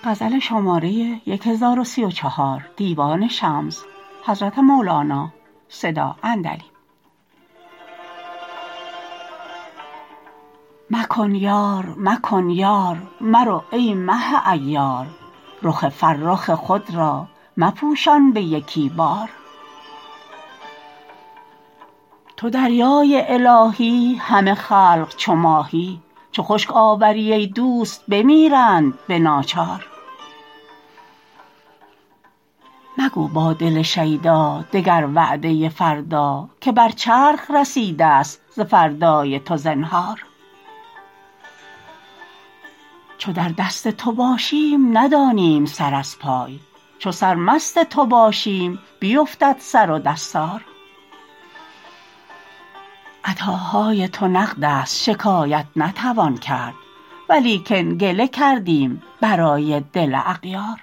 مکن یار مکن یار مرو ای مه عیار رخ فرخ خود را مپوشان به یکی بار تو دریای الهی همه خلق چو ماهی چو خشک آوری ای دوست بمیرند به ناچار مگو با دل شیدا دگر وعده فردا که بر چرخ رسیدست ز فردای تو زنهار چو در دست تو باشیم ندانیم سر از پای چو سرمست تو باشیم بیفتد سر و دستار عطاهای تو نقدست شکایت نتوان کرد ولیکن گله کردیم برای دل اغیار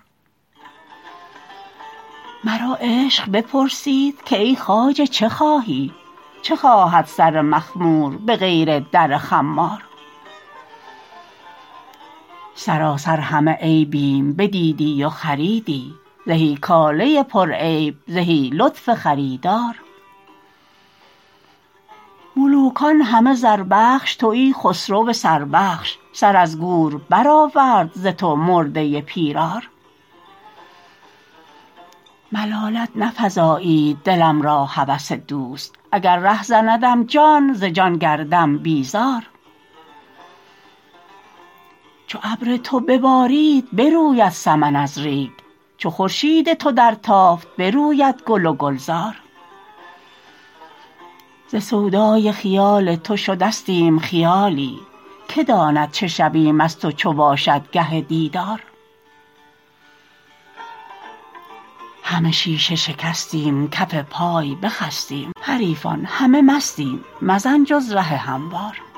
مرا عشق بپرسید که ای خواجه چه خواهی چه خواهد سر مخمور به غیر در خمار سراسر همه عیبیم بدیدی و خریدی زهی کاله پرعیب زهی لطف خریدار ملوکان همه زربخش تویی خسرو سربخش سر از گور برآورد ز تو مرده پیرار ملالت نفزایید دلم را هوس دوست اگر ره زندم جان ز جان گردم بیزار چو ابر تو ببارید بروید سمن از ریگ چو خورشید تو درتافت بروید گل و گلزار ز سودای خیال تو شدستیم خیالی که داند چه شویم از تو چو باشد گه دیدار همه شیشه شکستیم کف پای بخستیم حریفان همه مستیم مزن جز ره هموار